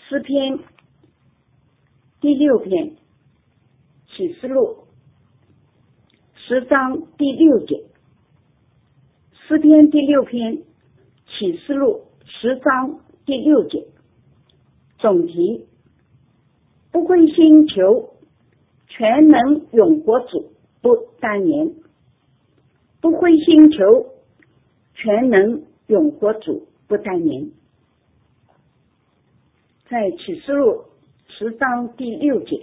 诗篇第6篇，启示录10章第6节。诗篇第6篇，启示录10章第6节。总题：不灰心求全能永活主不单言。不灰心求全能永活主不单言。在启示录10章第6节，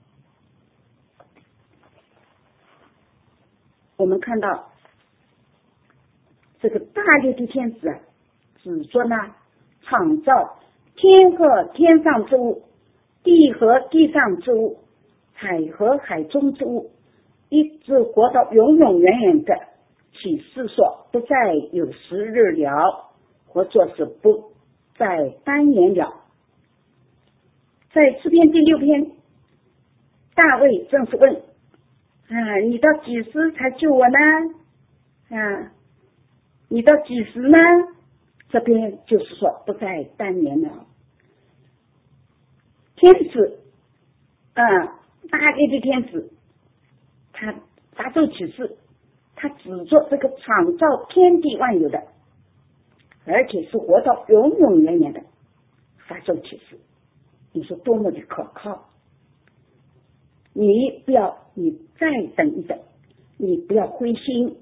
我们看到这个大力的天使指着呢创造天和天上之物，地和地上之物，海和海中之物，一直活到永永远远的启示说，不再有时日了，或者是不再单言了。在诗篇第6篇，大卫正是问你到几时才救我呢？你到几时呢？这边就是说不再单言了。天使大力的天使，他发出启示，他指着这个创造天地万有的，而且是活到永永远远的发出启示。你说多么的可靠！你再等一等，你不要灰心。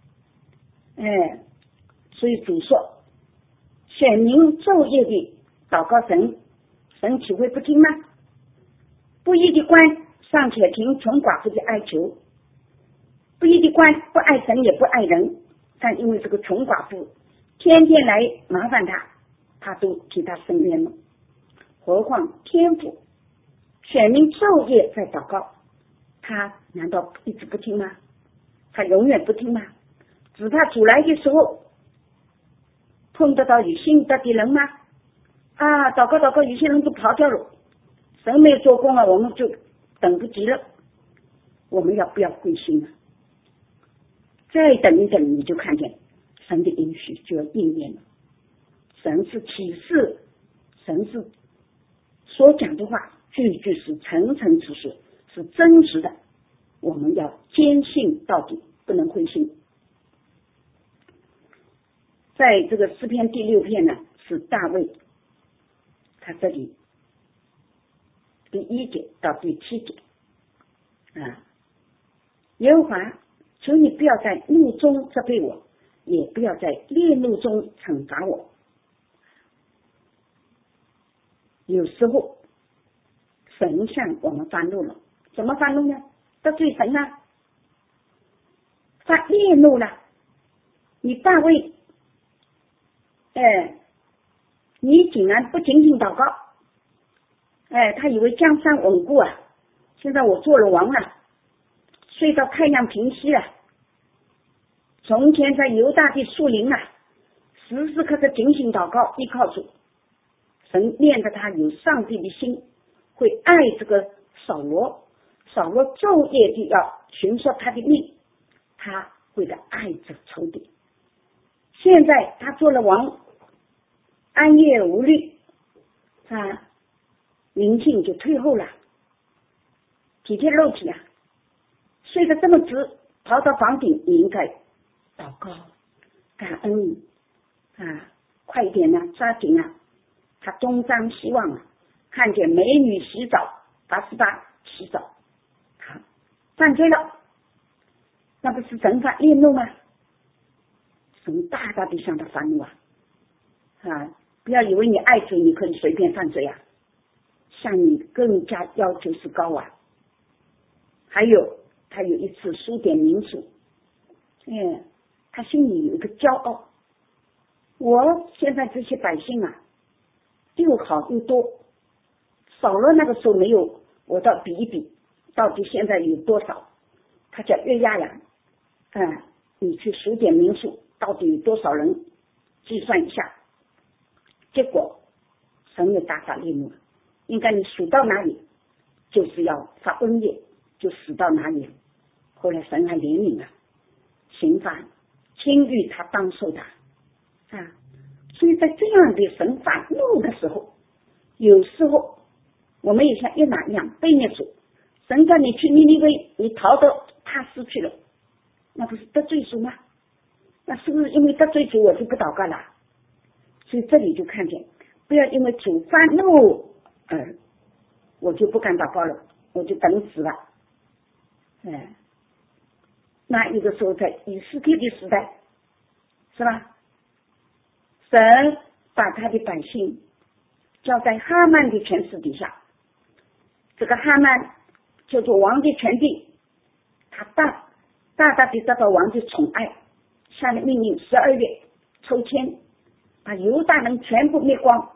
所以主说，选民昼夜的祷告神岂会不听吗？不义的官尚且听穷寡妇的哀求，不义的官不爱神也不爱人，但因为这个穷寡妇天天来麻烦他都替他伸冤了。何况天父选民昼夜在祷告，他难道一直不听吗？他永远不听吗？只怕主来的时候碰得到有信德的人吗？祷告有些人都跑掉了，神没有做工我们就等不及了。我们要不要灰心再等一等，你就看见神的应许就要应验了。神是启示，神是所讲的话句句是诚诚实实，是真实的，我们要坚信到底，不能灰心。在这个诗篇第6篇呢，是大卫他这里第1节到第7节耶和华，求你不要在怒中责备我，也不要在烈怒中惩罚我。有时候神向我们发怒了，怎么发怒呢？得罪神发烈怒了。你大卫你竟然不仅仅祷告他以为江山稳固现在我做了王了，睡到太阳平息了。从前在犹大的树林时时刻刻警醒祷告，依靠主。神念着他有上帝的心，会爱这个扫罗昼夜地要寻索他的命，他为了爱这个仇敌。现在他做了王，安业无虑，灵性就退后了，体贴肉体睡得这么直，跑到房顶，你应该祷告感恩快一点抓紧他东张西望看见美女洗澡，88洗澡，犯罪了，那不是神发烈怒吗？神大大的向他发怒不要以为你爱罪你可以随便犯罪向你更加要求是高还有他有一次数点民数他心里有一个骄傲，我现在这些百姓又好又多，扫罗那个时候没有，我倒比一比到底现在有多少。他叫约押你去数点民数，到底有多少人，计算一下。结果神也大发烈怒，应该你数到哪里就是要发瘟疫，就死到哪里。后来神还怜悯刑罚轻于他当受的所以在这样的神发怒的时候， 有时候我们也像约拿一样背逆主，神叫你去尼尼微，你逃到他失去了，那不是得罪主吗？那是不是因为得罪主我就不祷告了？所以这里就看见，不要因为主发怒我就不敢祷告了，我就等死了。那有的时候在以斯帖的时代，是吧？神把他的百姓交在哈曼的权势底下，这个哈曼叫做王的权柄，他大大的得到王的宠爱，下了命令12月抽签，把犹大人全部灭光。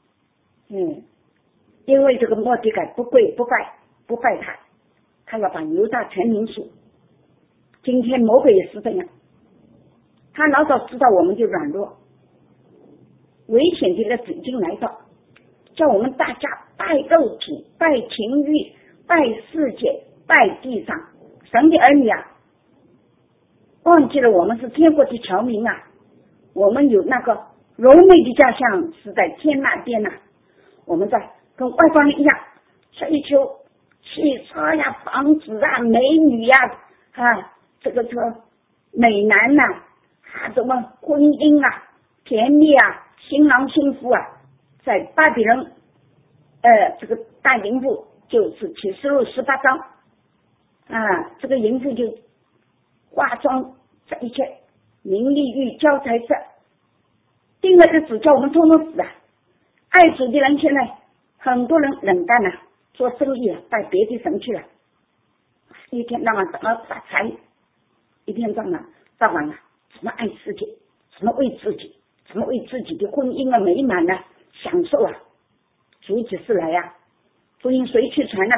因为这个末底改不跪不拜他，他要把犹大全民数。今天魔鬼也是这样，他老早知道我们就软弱，危险的日子已经来到，叫我们大家拜肉体、拜情欲、拜世界、拜地上。神的儿女啊，忘记了我们是天国的侨民啊，我们有那个柔美的家乡是在天那边啊，我们在跟外邦人一样追求汽车呀、房子啊、美女呀这个美男呐什么婚姻啊、甜蜜啊、新郎新妇啊，在巴比伦这个大淫妇就是启示录18章这个淫妇就化妆这一切名利欲交财色，定了日子叫我们通通死啊！爱主的人现在很多人冷淡了，做生意拜别的神去了，一天到晚怎么发财，一天到晚怎么爱世界，怎么为自己的婚姻美满享受主几时来福音谁去传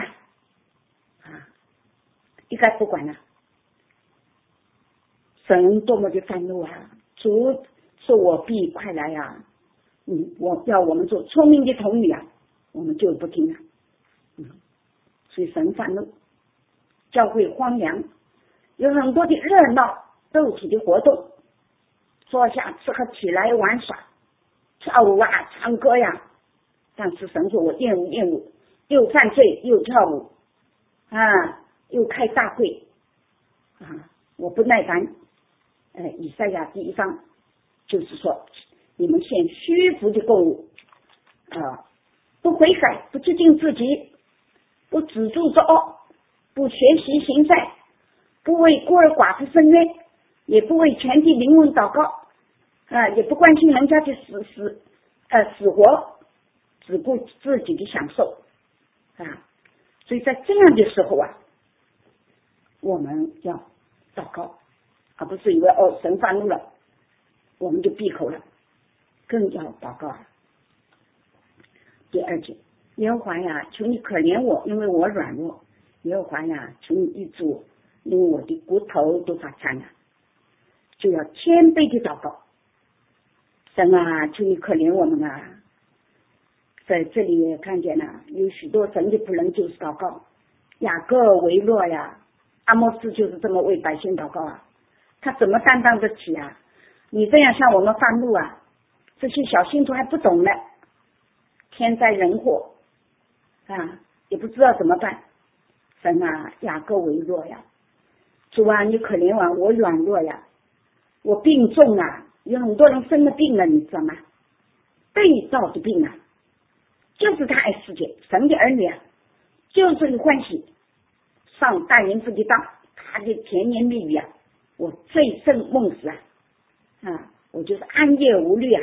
一概不管神多么的愤怒主说我必快来我要我们做聪明的童女我们就不听所以神愤怒，教会荒凉，有很多的热闹肉体的活动，坐下吃喝起来玩耍跳舞唱歌但是神说我厌恶，又犯罪又跳舞又开大会我不耐烦。以赛亚第1章就是说，你们献虚浮的供物不悔改，不洁净自己，不止住作恶，不学习行善，不为孤儿寡妇伸冤，也不为全体灵魂祷告也不关心人家的死活，只顾自己的享受所以在这样的时候我们要祷告，而不是以为神发怒了我们就闭口了，更要祷告第2节，耶和华求你可怜我，因为我软弱，耶和华求你医治我，因为我的骨头都发颤了，就要谦卑的祷告。神求你可怜我们在这里也看见了有许多神的仆人就是祷告，雅各为弱阿摩斯就是这么为百姓祷告他怎么担当得起你这样向我们发怒这些小信徒还不懂呢，天灾人祸也不知道怎么办。神雅各为弱主你可怜我软弱我病重有很多人生了病了，你知道吗？被造的病就是他爱世界，神的儿女就是欢喜上大淫妇的当，他的甜言蜜语我醉生梦死我就是安夜无虑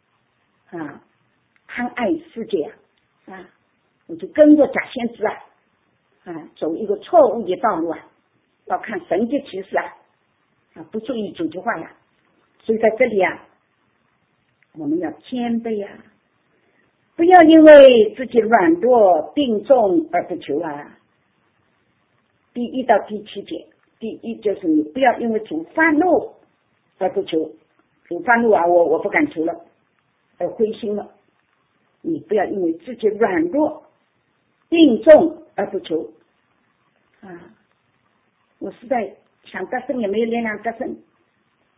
贪爱世界我就跟着假先知走一个错误的道路要看神的启示不注意主的话所以在这里我们要谦卑不要因为自己软弱病重而不求第1到第7节，第1就是你不要因为主发怒而不求，主发怒我不敢求了而灰心了，你不要因为自己软弱病重而不求我实在想得胜也没有力量得胜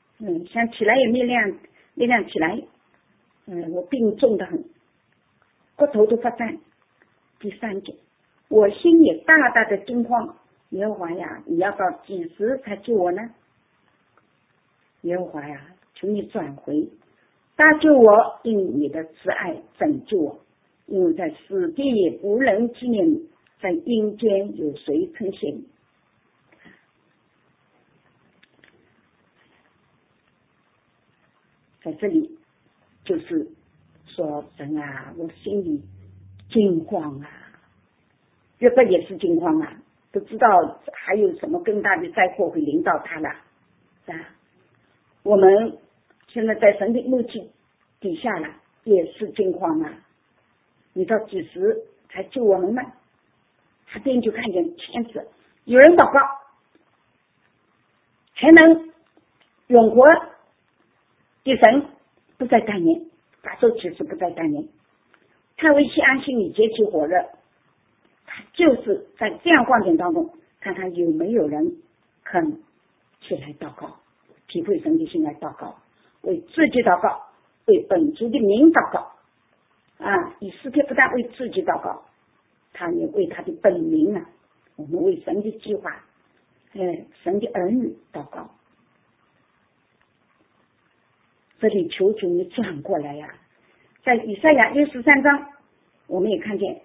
想起来也没有力量起来我病重得很骨头都发颤。第3节，我心也大大的惊慌，耶和华呀，你要到几时才救我呢？耶和华呀，求你转回，搭救我，因你的慈爱拯救我，因为在死地也无人纪念你，在阴间有谁称谢你？在这里就是说，神啊，我心里惊慌啊，约伯也是惊慌啊，不知道还有什么更大的灾祸会临到他了，是吧？我们现在在神的怒气底下了，也是惊慌啊！你到几时才救我们呢？他便就看见天使有人祷告，还能永活的神不再单言，发受启示不再单言。他为西安心里结起火热，他就是在这样光景当中，看看有没有人肯起来祷告，体会神的心来祷告，为自己祷告，为本族的民祷告啊！以斯帖不但为自己祷告，他也为他的本民啊，我们为神的计划，神的儿女祷告。这里求求你转过来呀！在以赛亚63章，我们也看见，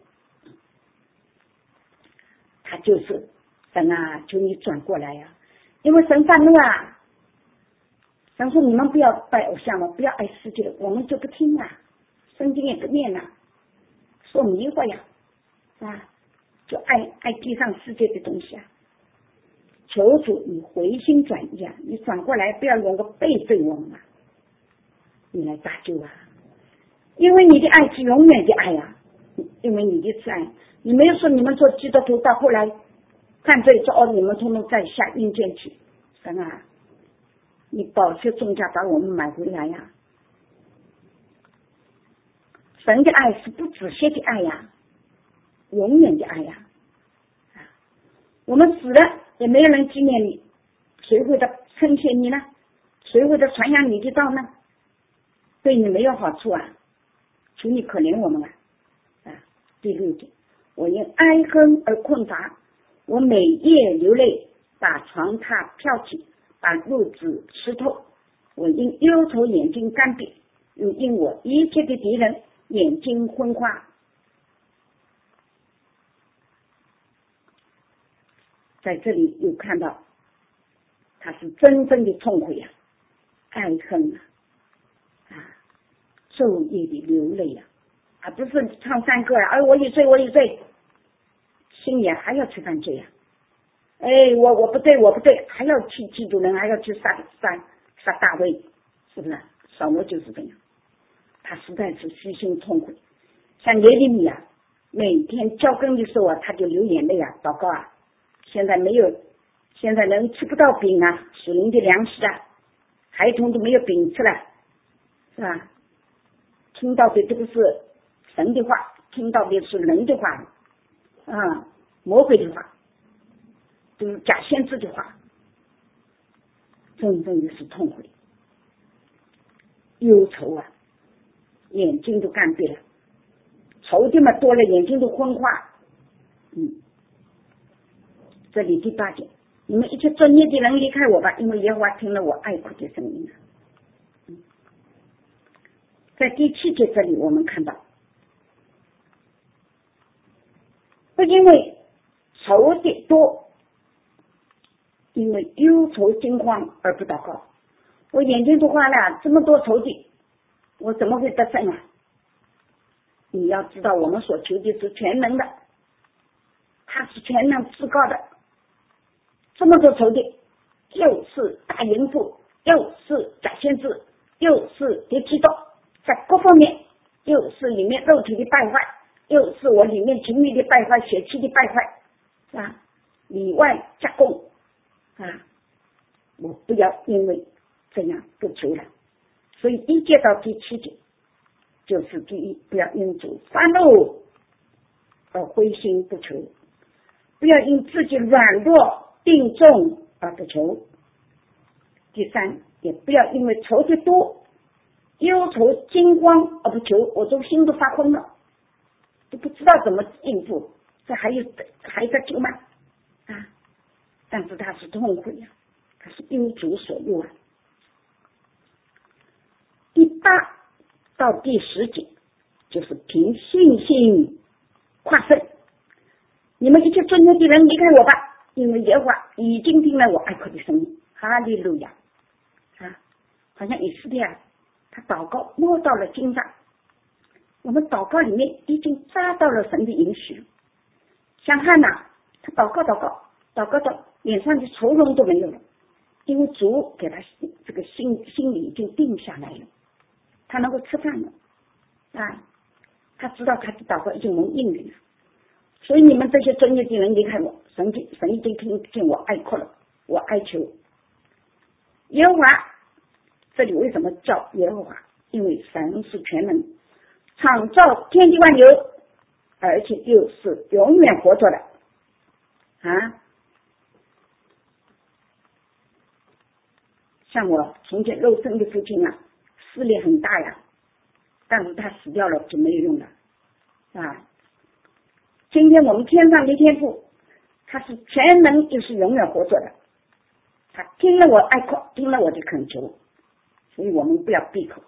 他就是神啊，求你转过来呀！因为神发怒啊，神说你们不要拜偶像了，不要爱世界，我们就不听啊，圣经也不念啊，说迷惑呀，是吧？就爱地上世界的东西啊！求主你回心转意啊，你转过来，不要用个背对我们啊！你来搭救啊！因为你的爱是永远的爱呀，因为你的慈爱，你没有说你们做基督徒到后来犯罪说哦，你们通通在下阴间去，神啊，你宝血重价把我们买回来呀！神的爱是不止息的爱呀，永远的爱呀！我们死了也没有人纪念你，谁会的称谢你呢？谁会的传扬你的道呢？对你没有好处啊！求你可怜我们啊！第6节，我因哀恨而困乏，我每夜流泪，把床榻漂起，把褥子湿透。我因忧愁眼睛干闭，又因我一切的敌人眼睛昏花。在这里又看到他是真正的痛悔啊，哀恨啊，昼夜的流泪啊，不是唱山歌啊，我一醉，心里还要去犯罪啊，我不对，还要去嫉妒人，还要去杀大卫，是不是？扫罗就是这样，他实在是虚心痛悔。像耶利米啊，每天交羹的时候啊，他就流眼泪啊，祷告啊。现在没有，现在人吃不到饼啊，属灵的粮食啊，孩童都没有饼吃了，是吧？听到的都不是神的话，听到的是人的话，魔鬼的话，都是假先知的话，真正的是痛悔、忧愁啊，眼睛都干闭了，仇敌嘛多了，眼睛都昏花。这里第8节，你们一切作孽的人离开我吧，因为耶和华听了我哀哭的声音。在第7节这里我们看到，不因为仇敌多，因为忧愁惊慌而不祷告。我眼睛都花了，这么多仇敌，我怎么会得胜啊？你要知道，我们所求的是全能的，他是全能至高的，这么多仇敌，又是大淫妇，又是假先知，又是敌基督，在各方面，又是里面肉体的败坏，又是我里面情欲的败坏，血气的败坏，是吧？里外加工我不要因为这样不求了。所以1节到第7节，就是第一，不要因主发怒而灰心不求，不要因自己软弱病重而不求。第3，也不要因为仇敌多忧愁惊慌而不求，我都心都发昏了， 都不知道怎么应付，这还得救吗？啊！但是他是痛悔呀，他是因主所诱啊。第8到第10节就是凭信心夸胜。你们一切尊敬的人离开我吧，因为耶和华已经听了我哀哭的声音。哈利路亚啊！好像以斯帖啊，他祷告摸到了经上，我们祷告里面已经抓到了神的允许。像汉娜，他祷告到脸上的愁容都没有了，因为主给他这个心里已经定下来了，他能够吃饭了啊！他知道他的祷告已经蒙应允了。所以你们这些尊敬的人离开我，神已经听见我哀哭了，我哀求耶和华。这里为什么叫耶和华？因为神是全能，创造天地万有，而且又是永远活着的啊！像我从前肉身的父亲啊，势力很大呀，但是他死掉了就没有用了啊！今天我们天上的天父，他是全能，就是永远活着的。他听了我哀哭，听了我的恳求，所以我们不要闭口。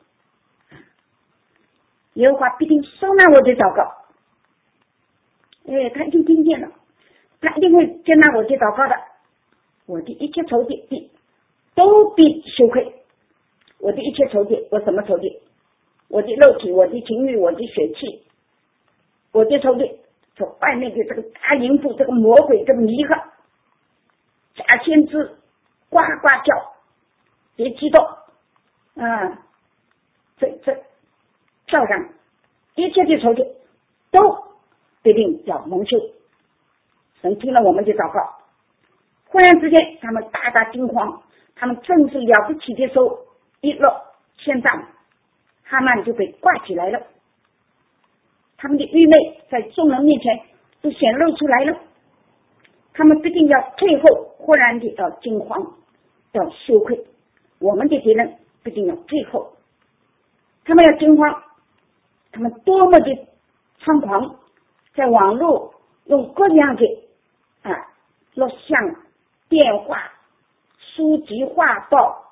耶和华必定收纳我的祷告。他已经听见了，他一定会接纳我的祷告的。我的一切仇敌都必羞愧。我的一切仇敌，我什么仇敌？我的肉体，我的情欲，我的血气，我的仇敌。从外面的这个大淫妇，这个魔鬼，这个迷惑，假先知，呱呱叫，别激动啊！这叫上一切的仇敌都必定要蒙羞。神听了我们的祷告，忽然之间他们大大惊慌，他们正是了不起的时候，一落千丈，哈曼就被挂起来了。他们的愚昧在众人面前都显露出来了，他们必定要退后，忽然的要惊慌，要羞愧。我们的敌人必定要退后，他们要惊慌，他们多么的猖狂，在网络用各样的录像、电话、书籍、画报，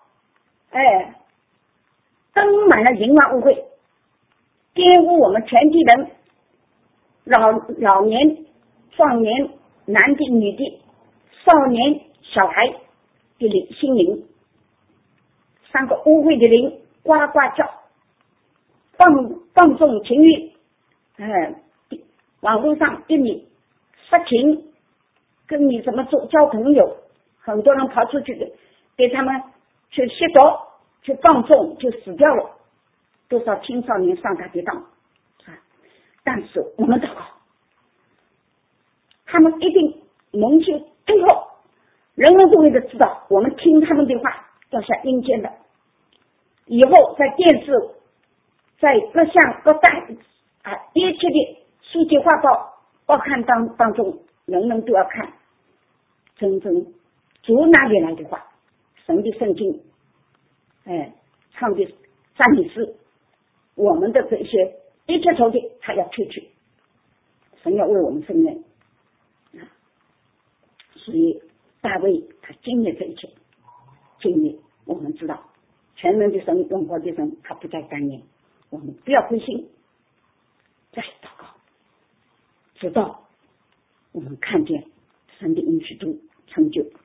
登满了淫乱污秽，玷污我们全体人，老年、壮年、男的、女的、少年、小孩的心灵，3个污秽的灵呱呱叫，放纵情欲，网络上跟你色情，跟你怎么交朋友，很多人跑出去给他们去吸毒，去放纵，就死掉了，多少青少年上他的当。但是我们祷告，他们一定蒙羞退后，人人都会知道我们听他们的话要下阴间的。以后在电视，在各项各单一切的书籍画报刊当中，人人都要看真正主哪里来的话，神的圣经，唱的赞美诗，我们的这些一切仇敌他要退去，神要为我们伸冤。所以大卫他经历这一切，经历我们知道全能的神、永活的神他不再单言，我们不要灰心，再祷告，直到我们看见神的应许都成就。